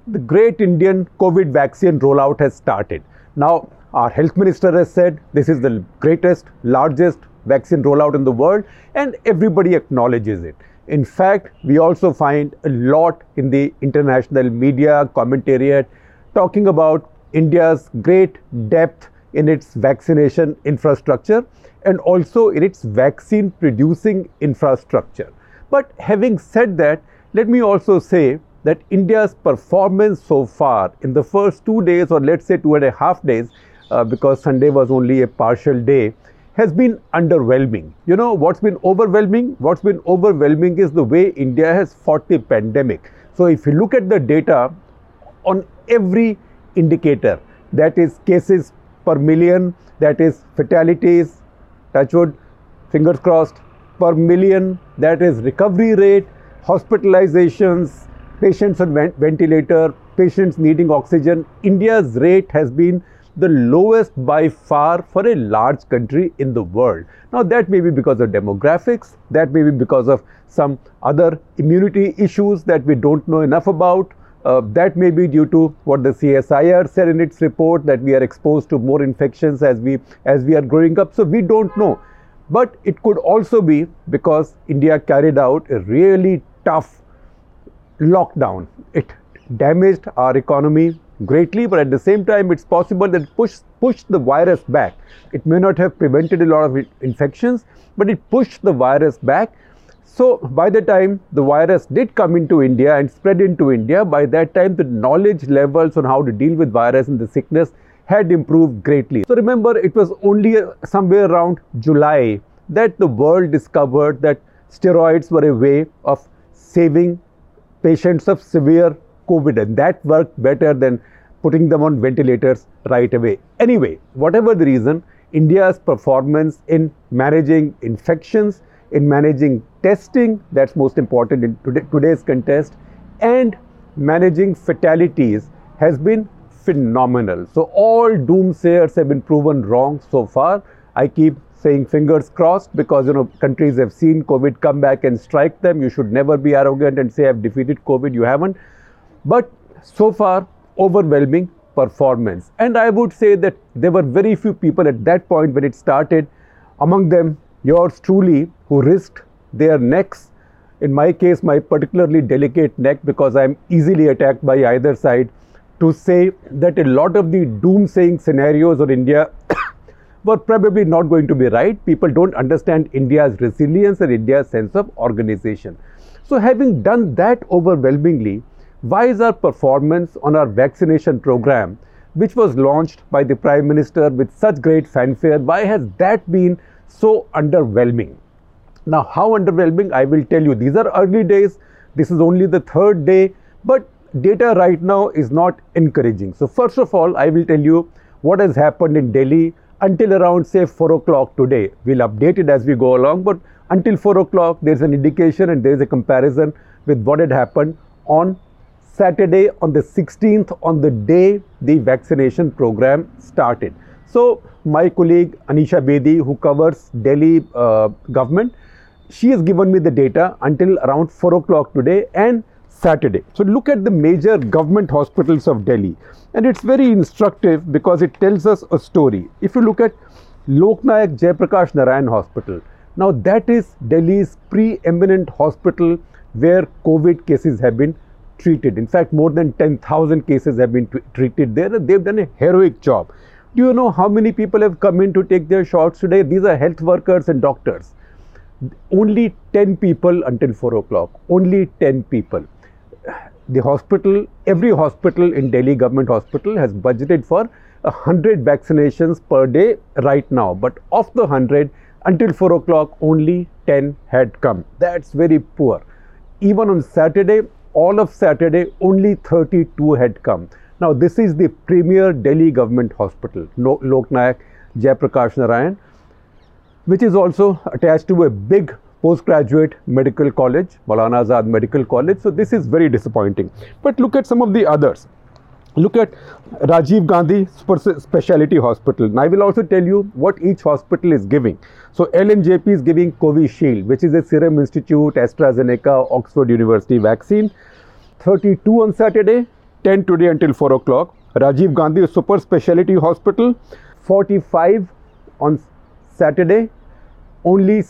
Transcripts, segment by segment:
the great Indian COVID vaccine rollout has started. Now, our health minister has said this is the greatest, largest vaccine rollout in the world, and everybody acknowledges it. In fact, we also find a lot in the international media commentariat talking about India's great depth in its vaccination infrastructure and also in its vaccine producing infrastructure. But having said that, let me also say that India's performance so far in the first 2 days, or let's say 2.5 days, because Sunday was only a partial day, has been underwhelming. You know what's been overwhelming? What's been overwhelming is the way India has fought the pandemic. So if you look at the data on every indicator, that is cases per million, that is fatalities, touch wood, fingers crossed, per million, that is recovery rate, hospitalizations, patients on ventilator, patients needing oxygen, India's rate has been the lowest by far for a large country in the world. Now that may be because of demographics, that may be because of some other immunity issues that we don't know enough about, that may be due to what the CSIR said in its report, that we are exposed to more infections as we are growing up. So we don't know. But it could also be because India carried out a really tough lockdown. It damaged our economy greatly, but at the same time it's possible that it pushed the virus back. It may not have prevented a lot of infections, but it pushed the virus back. So by the time the virus did come into India and spread into India, by that time the knowledge levels on how to deal with virus and the sickness had improved greatly. So remember, it was only somewhere around July that the world discovered that steroids were a way of saving patients of severe COVID, and that worked better than putting them on ventilators right away. Anyway, whatever the reason, India's performance in managing infections, in managing testing, that's most important in today's contest, and managing fatalities has been phenomenal. So all doomsayers have been proven wrong so far. I keep saying fingers crossed because countries have seen COVID come back and strike them. You should never be arrogant and say I've defeated COVID. You haven't. But so far, overwhelming performance. And I would say that there were very few people at that point when it started, among them yours truly, who risked their necks. In my case, my particularly delicate neck, because I'm easily attacked by either side, to say that a lot of the doomsaying scenarios on India were probably not going to be right. People don't understand India's resilience and India's sense of organization. So having done that overwhelmingly, why is our performance on our vaccination program, which was launched by the Prime Minister with such great fanfare, why has that been so underwhelming? Now, how underwhelming? I will tell you. These are early days. This is only the third day, but data right now is not encouraging. So first of all, I will tell you what has happened in Delhi until around say 4 o'clock today. We'll update it as we go along, but until 4 o'clock, there's an indication and there's a comparison with what had happened on Saturday, on the 16th, on the day the vaccination program started. So my colleague Anisha Bedi, who covers Delhi government, she has given me the data until around 4 o'clock today and Saturday. So look at the major government hospitals of Delhi, and it's very instructive because it tells us a story. If you look at Lok Nayak Jayaprakash Narayan Hospital, now that is Delhi's preeminent hospital where COVID cases have been treated. In fact, more than 10,000 cases have been treated there, and they've done a heroic job. Do you know how many people have come in to take their shots today? These are health workers and doctors. Only 10 people until 4 o'clock. Only 10 people. The hospital, every hospital in Delhi government hospital has budgeted for 100 vaccinations per day right now. But of the 100, until 4 o'clock, only 10 had come. That's very poor. Even on Saturday, all of Saturday, only 32 had come. Now, this is the premier Delhi government hospital, Lok Nayak Jayaprakash Narayan, which is also attached to a big postgraduate medical college, Maulana Azad Medical College. So this is very disappointing. But look at some of the others. Look at Rajiv Gandhi Specialty Hospital. And I will also tell you what each hospital is giving. So LNJP is giving Covishield, which is a Serum Institute, AstraZeneca, Oxford University vaccine. 32 on Saturday, 10 today until 4 o'clock. Rajiv Gandhi Super Speciality Hospital, 45 on Saturday, only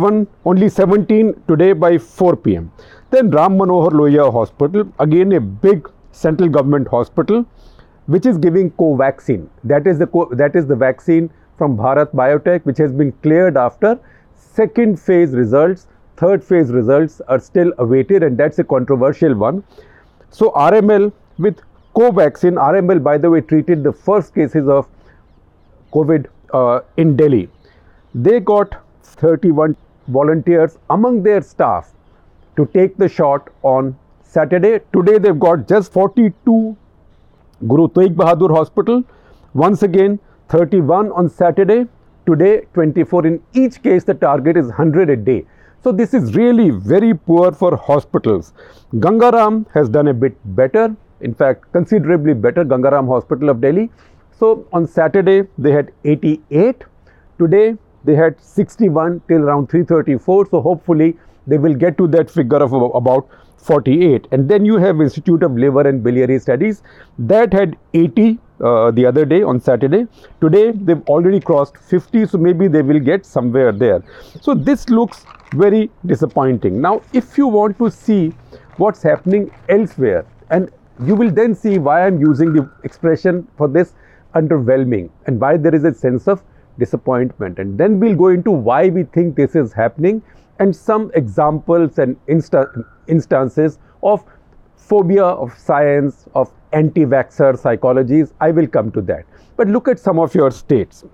17 today by 4 p.m. Then Ram Manohar Lohia Hospital, again a big central government hospital, which is giving Covaxin. That is the vaccine from Bharat Biotech, which has been cleared after second phase results. Third phase results are still awaited, and that's a controversial one. So RML with Covaxin, RML by the way treated the first cases of COVID in Delhi. They got 31 volunteers among their staff to take the shot on Saturday. Today they've got just 42. Guru Tegh Bahadur Hospital, once again 31 on Saturday. Today 24. In each case the target is 100 a day. So this is really very poor for hospitals. Gangaram has done a bit better, in fact considerably better, Gangaram Hospital of Delhi. So on Saturday they had 88. Today they had 61 till around 334. So hopefully they will get to that figure of about 48. And then you have Institute of Liver and Biliary Studies that had 80 the other day on Saturday. Today they've already crossed 50, so maybe they will get somewhere there. So this looks very disappointing. Now if you want to see what's happening elsewhere, and you will then see why I'm using the expression for this, underwhelming, and why there is a sense of disappointment, and then we'll go into why we think this is happening and some examples and instances of phobia of science, of anti-vaxxer psychologies. I will come to that. But look at some of your states.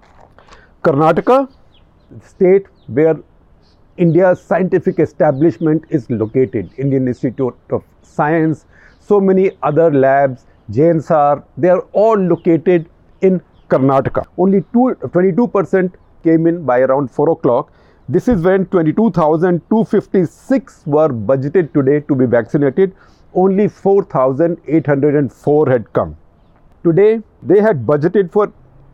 Karnataka, state where India's scientific establishment is located, Indian Institute of Science, so many other labs, JNSR, they are all located in Karnataka. Only 22% came in by around 4 o'clock. This is when 22,256 were budgeted today to be vaccinated. Only 4,804 had come. Today, they had budgeted for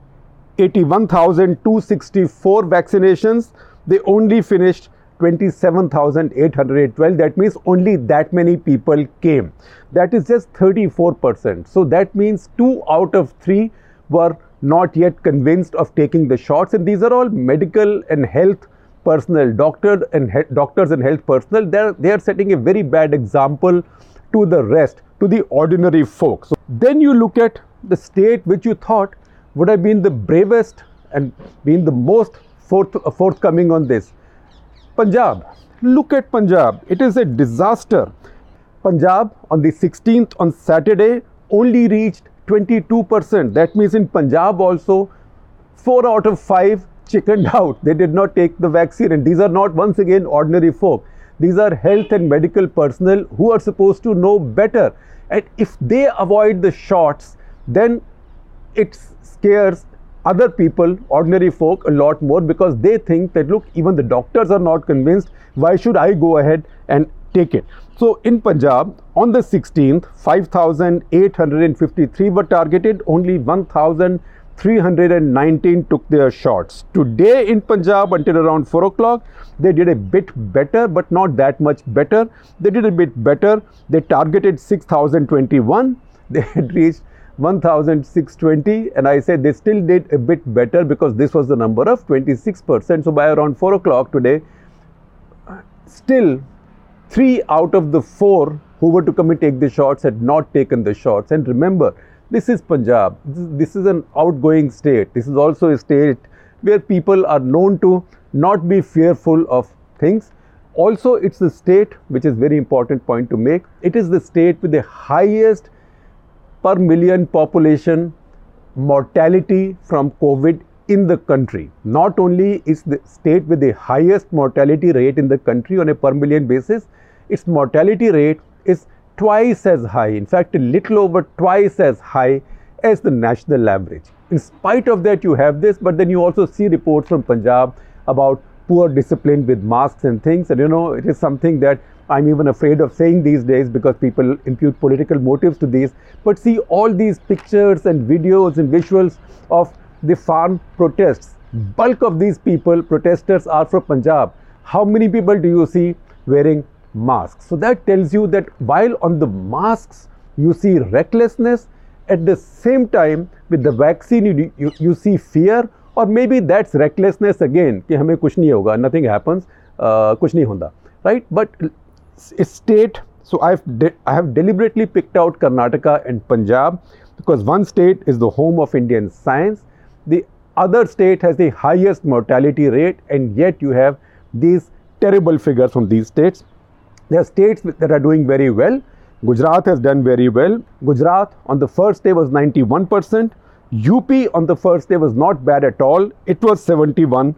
81,264 vaccinations. They only finished 27,812. That means only that many people came. That is just 34%. So that means 2 out of 3 were not yet convinced of taking the shots, and these are all medical and health personnel, doctors and health personnel. They are setting a very bad example to the rest, to the ordinary folks. So then you look at the state which you thought would have been the bravest and been the most forthcoming on this, Punjab. Look at Punjab. It is a disaster. Punjab on the 16th on Saturday only reached 22%. That means in Punjab also 4 out of 5 chickened out. They did not take the vaccine, and these are not once again ordinary folk. These are health and medical personnel who are supposed to know better. And if they avoid the shots, then it scares other people, ordinary folk, a lot more, because they think that, look, even the doctors are not convinced. Why should I go ahead and take it? So in Punjab, on the 16th, 5,853 were targeted. Only 1,319 took their shots. Today in Punjab, until around 4 o'clock, they did a bit better, but not that much better. They did a bit better. They targeted 6,021. They had reached 1,620, and I said they still did a bit better because this was the number of 26%. So by around 4 o'clock today, still 3 out of the 4 who were to come and take the shots had not taken the shots. And remember, this is Punjab. This is an outgoing state. This is also a state where people are known to not be fearful of things. Also, it's the state, which is very important point to make, it is the state with the highest per million population mortality from COVID in the country. Not only is the state with the highest mortality rate in the country on a per million basis, its mortality rate is twice as high, in fact a little over twice as high as the national average. In spite of that you have this, but then you also see reports from Punjab about poor discipline with masks and things, and it is something that I'm even afraid of saying these days because people impute political motives to these. But see all these pictures and videos and visuals of the farm protests. Bulk of these people, protesters, are from Punjab. How many people do you see wearing masks? So that tells you that while on the masks you see recklessness. At the same time, with the vaccine, you see fear, or maybe that's recklessness again, कि हमें कुछ नहीं होगा, nothing happens, कुछ नहीं होता, right? But state, so I have deliberately picked out Karnataka and Punjab because one state is the home of Indian science, the other state has the highest mortality rate, and yet you have these terrible figures from these states. There are states that are doing very well. Gujarat has done very well. Gujarat on the first day was 91%. UP on the first day was not bad at all. It was 71%.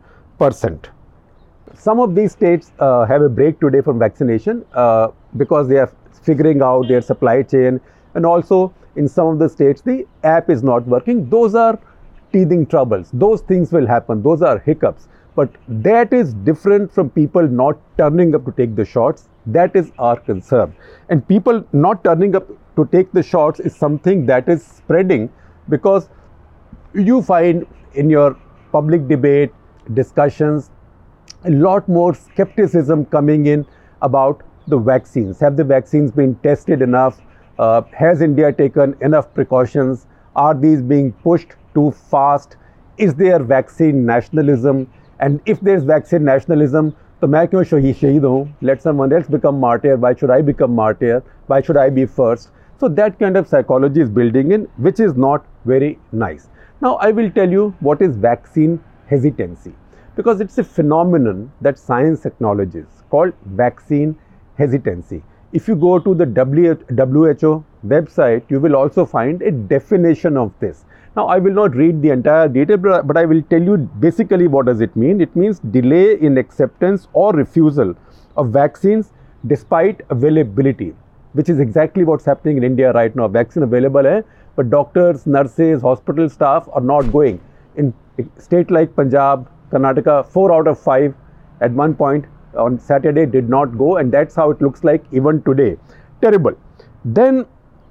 Some of these states have a break today from vaccination because they are figuring out their supply chain, and also in some of the states the app is not working. Those are teething troubles. Those things will happen. Those are hiccups. But that is different from people not turning up to take the shots. That is our concern. And people not turning up to take the shots is something that is spreading, because you find in your public debate, discussions, a lot more skepticism coming in about the vaccines. Have the vaccines been tested enough? Has India taken enough precautions? Are these being pushed too fast? Is there vaccine nationalism? And if there's vaccine nationalism, तो मैं क्यों शहीद हूँ? Let someone else become martyr. Why should I become martyr? Why should I be first? So that kind of psychology is building in, which is not very nice. Now I will tell you what is vaccine hesitancy, because it's a phenomenon that science acknowledges called vaccine hesitancy. If you go to the WHO website, you will also find a definition of this. Now, I will not read the entire detail, but I will tell you basically what does it mean. It means delay in acceptance or refusal of vaccines despite availability, which is exactly what's happening in India right now. Vaccine available hai, but doctors, nurses, hospital staff are not going. In a state like Punjab, Karnataka, 4 out of 5 at one point on Saturday did not go, and that's how it looks like even today. Terrible. Then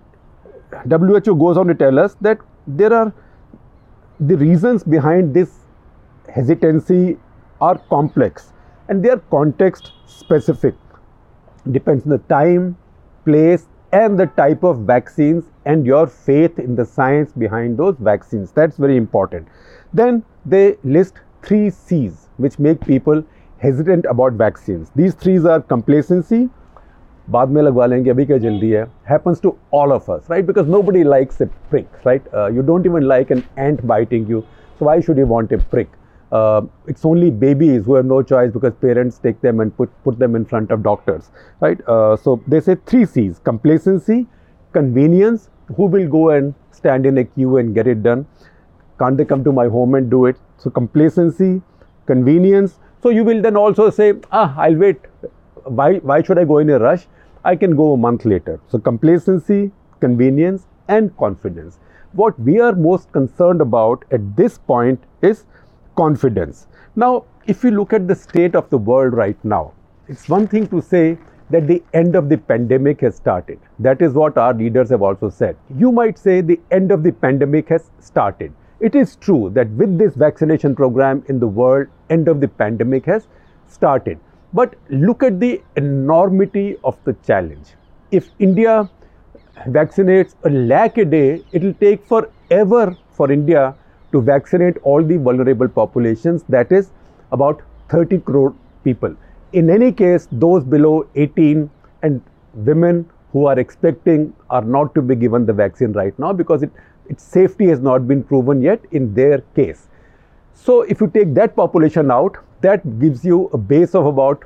WHO goes on to tell us that there are the reasons behind this hesitancy are complex, and they are context specific. Depends on the time, place, and the type of vaccines and your faith in the science behind those vaccines. That's very important. Then they list 3 C's which make people hesitant about vaccines. These 3's are complacency, बाद में लगवा लेंगे, अभी क्या जल्दी है, happens to all of us, right? Because nobody likes a prick, right? You don't even like an ant biting you, so why should you want a prick? It's only babies who have no choice because parents take them and put them in front of doctors, right? So they say 3 C's: complacency, convenience, who will go and stand in a queue and get it done? Can't they come to my home and do it? So complacency, convenience. So you will then also say, I'll wait. Why should I go in a rush? I can go a month later. So complacency, convenience, and confidence. What we are most concerned about at this point is confidence. Now, if you look at the state of the world right now, it's one thing to say that the end of the pandemic has started. That is what our leaders have also said. You might say the end of the pandemic has started. It is true that with this vaccination program in the world, end of the pandemic has started. But look at the enormity of the challenge. If India vaccinates 1 lakh a day, it will take forever for India to vaccinate all the vulnerable populations, that is about 30 crore people. In any case, those below 18 and women who are expecting are not to be given the vaccine right now because its safety has not been proven yet in their case. So if you take that population out, that gives you a base of about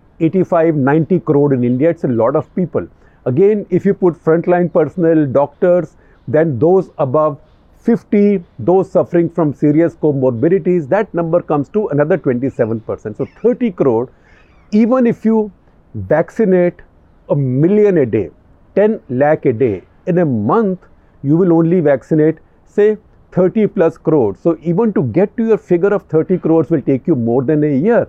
85-90 crore in India. It's a lot of people. Again, if you put frontline personnel, doctors, then those above 50, those suffering from serious comorbidities, that number comes to another 27%. So 30 crore, even if you vaccinate 1 million a day, 10 lakh a day, in a month, you will only vaccinate, say, 30 plus crores. So even to get to your figure of 30 crores will take you more than a year.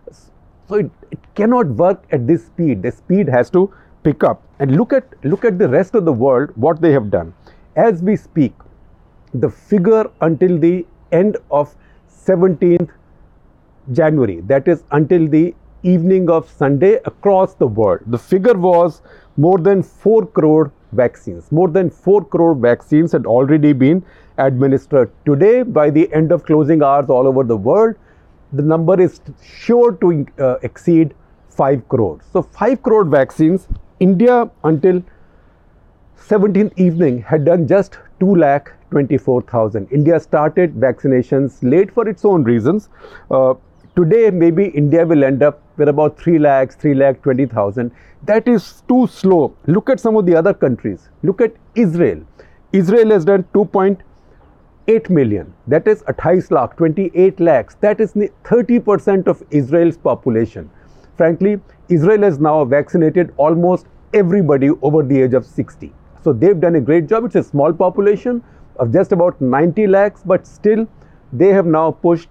So it cannot work at this speed. The speed has to pick up. And look at the rest of the world, what they have done. As we speak, the figure until the end of 17th January, that is until the evening of Sunday across the world, the figure was more than 4 crore vaccines. More than 4 crore vaccines had already been administered. Today, by the end of closing hours all over the world, the number is sure to exceed 5 crore. So 5 crore vaccines. India until 17th evening had done just 2,24,000. India started vaccinations late for its own reasons. Today, maybe India will end up with about 3,20,000. That is too slow. Look at some of the other countries. Look at Israel. Israel has done 2.8 million. That is 28 lakh, 28 lakhs. That is 30% of Israel's population. Frankly, Israel has now vaccinated almost everybody over the age of 60. So they've done a great job. It's a small population of just about 90 lakhs, but still they have now pushed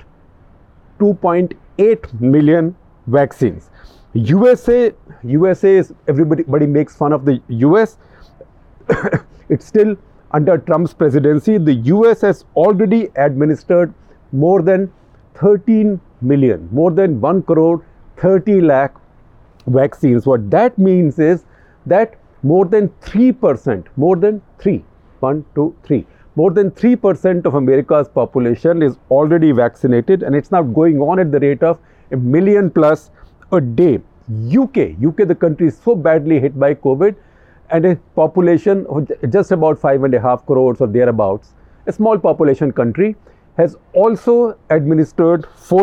2.8 million vaccines. USA is, everybody makes fun of the US. It's still under Trump's presidency. The US has already administered more than 13 million, more than 1 crore 30 lakh vaccines. What that means is that more than 3%, more than 3% of America's population is already vaccinated, and it's now going on at the rate of 1 million plus a day. UK, the country is so badly hit by COVID, and a population of just about 5.5 crores or thereabouts, a small population country, has also administered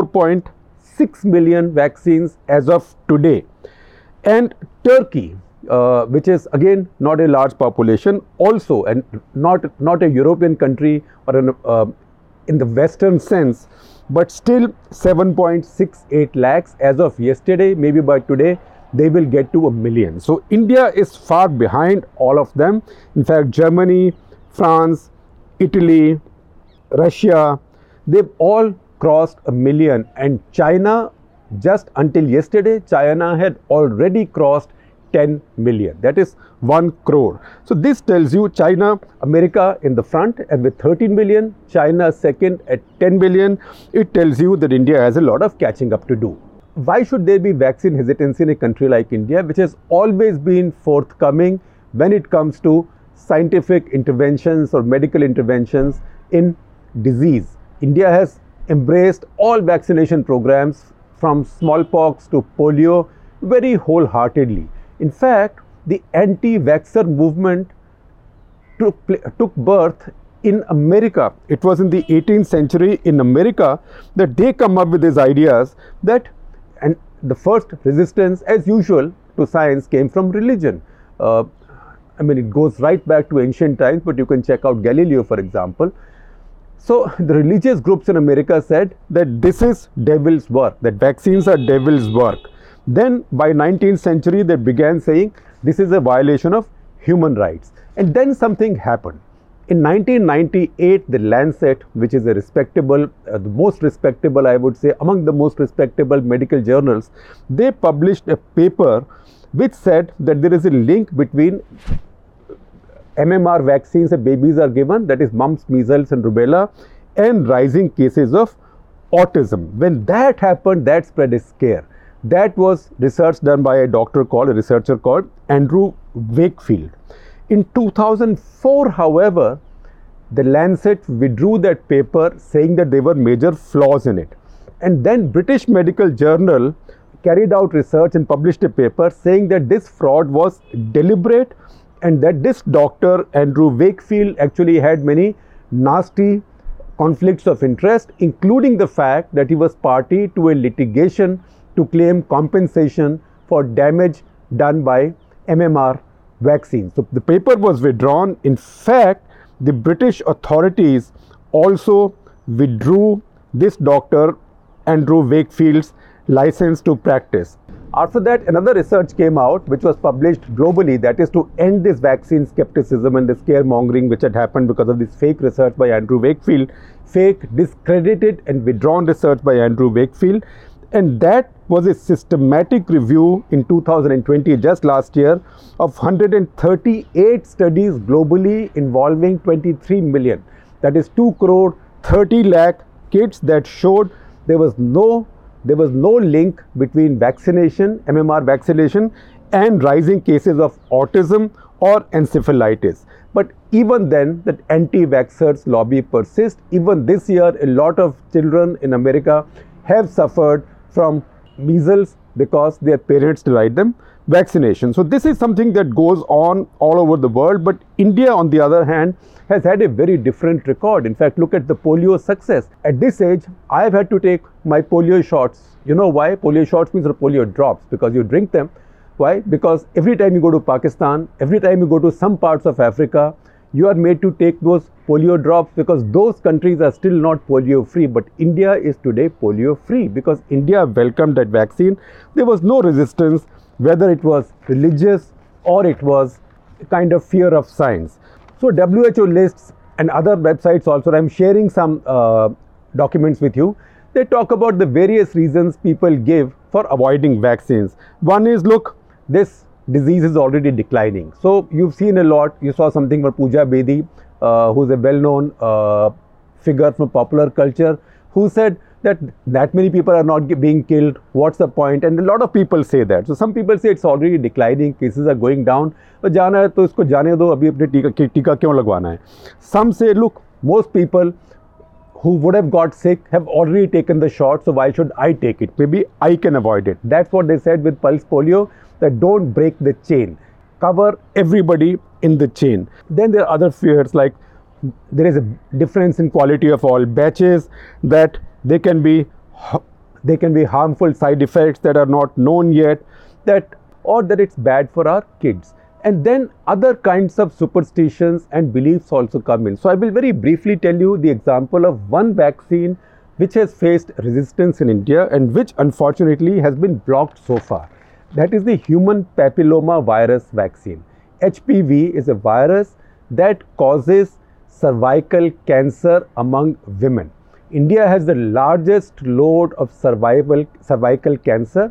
4.6 million vaccines as of today. And Turkey, which is again not a large population, also, and not a European country or in the Western sense, but still 7.68 lakhs as of yesterday. Maybe by today they will get to 1 million. So India is far behind all of them. In fact, Germany, France, Italy, Russia, they've all crossed 1 million, and China, just until yesterday, China had already crossed 10 million. That is 1 crore. So this tells you China, America in the front and with 13 million, China second at 10 million. It tells you that India has a lot of catching up to do. Why should there be vaccine hesitancy in a country like India, which has always been forthcoming when it comes to scientific interventions or medical interventions in disease? India has embraced all vaccination programs from smallpox to polio very wholeheartedly. In fact, the anti-vaxxer movement took birth in America. It was in the 18th century in America that they come up with these ideas that, and the first resistance as usual to science came from religion. I mean, it goes right back to ancient times, but you can check out Galileo, for example. So the religious groups in America said that this is devil's work, that vaccines are devil's work. Then by 19th century, they began saying this is a violation of human rights. And then something happened. In 1998, the Lancet, which is a respectable, the most respectable, I would say, among the most respectable medical journals, they published a paper which said that there is a link between MMR vaccines that babies are given, that is mumps, measles and rubella, and rising cases of autism. When that happened, that spread a scare. That was research done by a researcher called Andrew Wakefield. In 2004, however, the Lancet withdrew that paper saying that there were major flaws in it. And then British Medical Journal carried out research and published a paper saying that this fraud was deliberate and that this doctor, Andrew Wakefield, actually had many nasty conflicts of interest, including the fact that he was party to a litigation to claim compensation for damage done by MMR vaccines. So the paper was withdrawn. In fact, the British authorities also withdrew this doctor, Andrew Wakefield's license to practice. After that, another research came out which was published globally, that is to end this vaccine skepticism and the scaremongering which had happened because of this fake research by Andrew Wakefield, fake, discredited and withdrawn research by Andrew Wakefield. And that was a systematic review in 2020, just last year, of 138 studies globally involving 23 million. That is 2 crore 30 lakh kids that showed there was no link between vaccination, MMR vaccination, and rising cases of autism or encephalitis. But even then, that anti-vaxxers lobby persists. Even this year, a lot of children in America have suffered from measles because their parents denied them vaccination. So this is something that goes on all over the world. But India, on the other hand, has had a very different record. In fact, look at the polio success. At this age, I have had to take my polio shots. You know why? Polio shots means polio drops, because you drink them. Why? Because every time you go to Pakistan, every time you go to some parts of Africa, you are made to take those polio drops, because those countries are still not polio free. But India is today polio free because India welcomed that vaccine. There was no resistance, whether it was religious or it was a kind of fear of science. So WHO lists and other websites also, I'm sharing some documents with you. They talk about the various reasons people give for avoiding vaccines. One is, look, this disease is already declining. So you've seen a lot. You saw something for Pooja Bedi, who's a well-known figure from popular culture, who said that many people are not being killed. What's the point? And a lot of people say that. So some people say it's already declining, cases are going down. तो जाना है तो इसको जाने दो, अभी अपने टीका क्यों लगवाना है? Some say, look, most people who would have got sick have already taken the shot, so why should I take it? Maybe I can avoid it. That's what they said with pulse polio, that don't break the chain. Cover everybody in the chain. Then there are other fears, like there is a difference in quality of all batches, that there can be harmful side effects that are not known yet, or that it's bad for our kids. And then other kinds of superstitions and beliefs also come in. So I will very briefly tell you the example of one vaccine which has faced resistance in India and which unfortunately has been blocked so far. That is the human papilloma virus vaccine. HPV is a virus that causes cervical cancer among women. India has the largest load of cervical cancer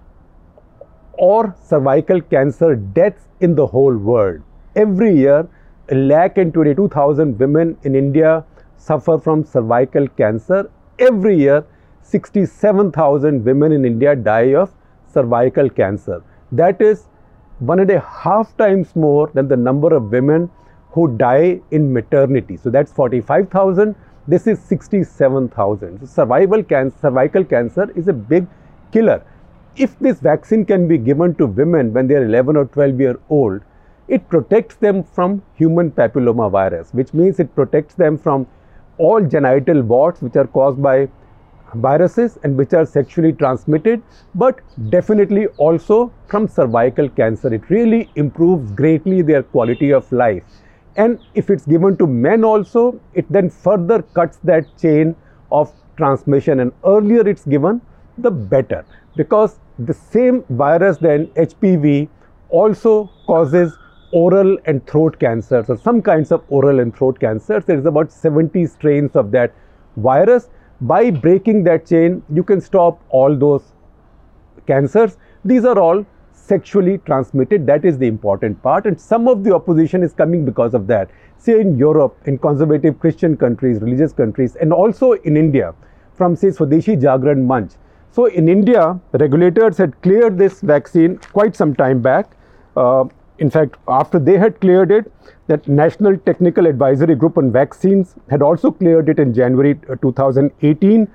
or cervical cancer deaths in the whole world. Every year, 122,000 women in India suffer from cervical cancer. Every year, 67,000 women in India die of cervical cancer. That is 1.5 times more than the number of women who die in maternity. So that's 45,000. This is 67,000. So cervical cancer is a big killer. If this vaccine can be given to women when they are 11 or 12 years old, it protects them from human papilloma virus, which means it protects them from all genital warts which are caused by viruses and which are sexually transmitted, but definitely also from cervical cancer. It really improves greatly their quality of life. And if it's given to men also, it then further cuts that chain of transmission, and earlier it's given, the better, because the same virus, then HPV, also causes oral and throat cancer. So some kinds of oral and throat cancers, there is about 70 strains of that virus. By breaking that chain, you can stop all those cancers. These are all sexually transmitted. That is the important part, and some of the opposition is coming because of that. Say in Europe, in conservative Christian countries, religious countries, and also in India, from say Swadeshi Jagran Manch. So in India, the regulators had cleared this vaccine quite some time back. In fact, after they had cleared it, that National Technical Advisory Group on Vaccines had also cleared it in January 2018.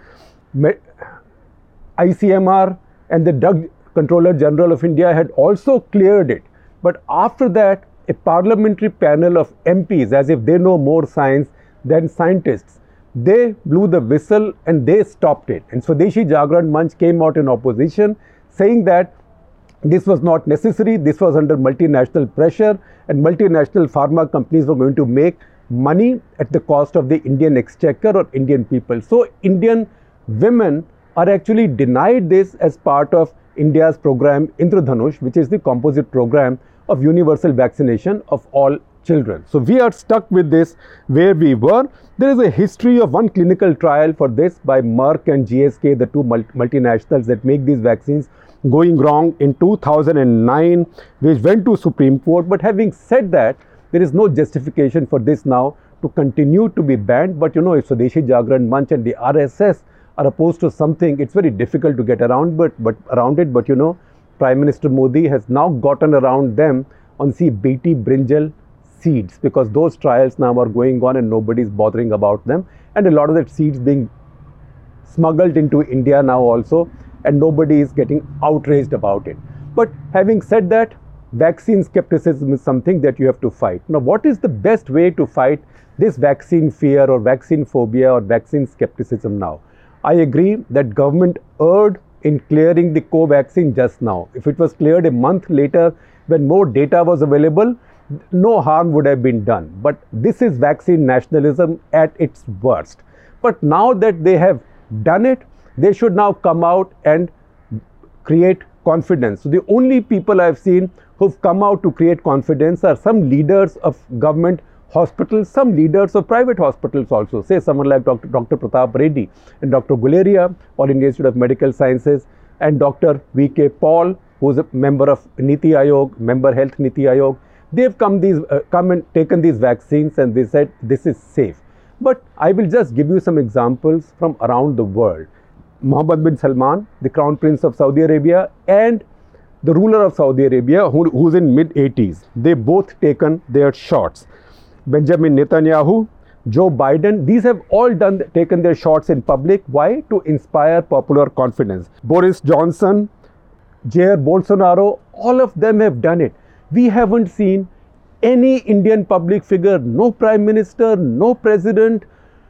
ICMR and the Drug Controller General of India had also cleared it. But after that, a parliamentary panel of MPs, as if they know more science than scientists, they blew the whistle and they stopped it. And Swadeshi Jagran Manch came out in opposition, saying that this was not necessary, this was under multinational pressure, and multinational pharma companies were going to make money at the cost of the Indian exchequer or Indian people. So Indian women are actually denied this as part of India's program Indradhanush, which is the composite program of universal vaccination of all children. So we are stuck with this where we were. There is a history of one clinical trial for this by Merck and GSK, the two multinationals that make these vaccines, going wrong in 2009, which went to Supreme Court. But having said that, there is no justification for this now to continue to be banned. But you know, if Swadeshi Jagran Manch and the RSS are opposed to something, it's very difficult to get around. But you know, Prime Minister Modi has now gotten around them on Beti brinjal seeds, because those trials now are going on and nobody's bothering about them, and a lot of that seeds being smuggled into India now also, and nobody is getting outraged about it. But having said that, vaccine skepticism is something that you have to fight. Now, what is the best way to fight this vaccine fear or vaccine phobia or vaccine skepticism now? I agree that government erred in clearing the Covaxin just now. If it was cleared a month later when more data was available, no harm would have been done. But this is vaccine nationalism at its worst. But now that they have done it, they should now come out and create confidence. So the only people I've seen who've come out to create confidence are some leaders of government hospitals, some leaders of private hospitals also. Say someone like Dr. Pratap Reddy and Dr. Guleria, All India Institute of Medical Sciences, and Dr. V.K. Paul, who is a member of Niti Aayog, member Health Niti Aayog. They've come and taken these vaccines and they said this is safe. But I will just give you some examples from around the world. Mohammed bin Salman, the Crown Prince of Saudi Arabia, and the ruler of Saudi Arabia, who's in mid-80s, they both taken their shots. Benjamin Netanyahu, Joe Biden, these have all taken their shots in public. Why? To inspire popular confidence. Boris Johnson, Jair Bolsonaro, all of them have done it. We haven't seen any Indian public figure, no Prime Minister, no President,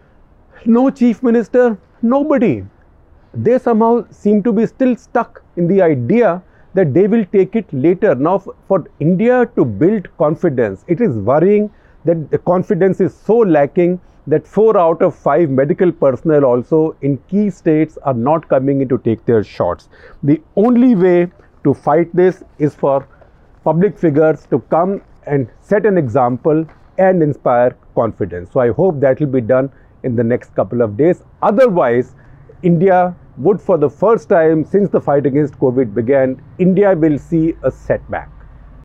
no Chief Minister, nobody. They somehow seem to be still stuck in the idea that they will take it later. Now, for India to build confidence, it is worrying that the confidence is so lacking that 4 out of 5 medical personnel also in key states are not coming in to take their shots. The only way to fight this is for public figures to come and set an example and inspire confidence. So I hope that will be done in the next couple of days. Otherwise, India would, for the first time since the fight against COVID began, India will see a setback.